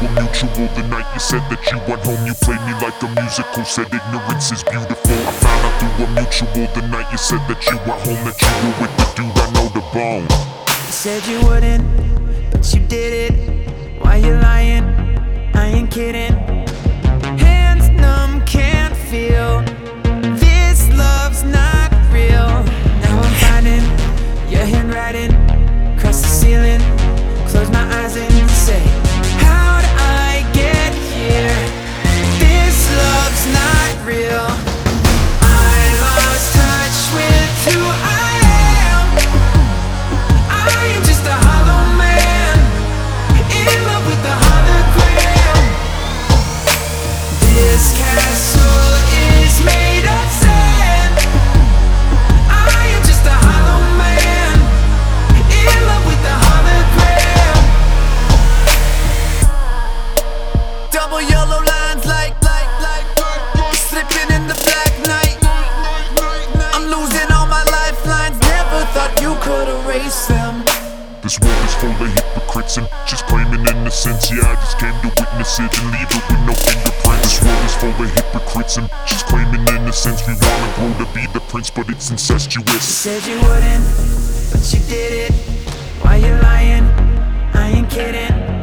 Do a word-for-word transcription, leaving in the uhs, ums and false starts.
were mutual. The night you said that you went home, you played me like a musical. Said ignorance is beautiful. I found out through a mutual. The night you said that you went home, that you were with the dude I know the bone. You said you wouldn't, but you did it. Why you lying? I ain't kidding. Hands numb, can't feel. This love's not real. Now I'm finding your handwriting across the ceiling. Close my eyes and say, how'd I get here? This love's not real. I lost touch with who I am. I am just a hollow man, in love with the hologram. This castle is made of sand. I am just a hollow man, in love with the hologram. Double yellow lines like, like, like slipping in the black night. I'm losing all my lifelines. Never thought you could erase them. This world is full of hypocrites and just claiming innocence. Yeah, I just came to witness it and leave it with no fingerprints. This world is full of hypocrites and just claiming innocence. We wanna grow to be the prince, but it's incestuous. You said you wouldn't, but you did it. Why you lying? I ain't kidding.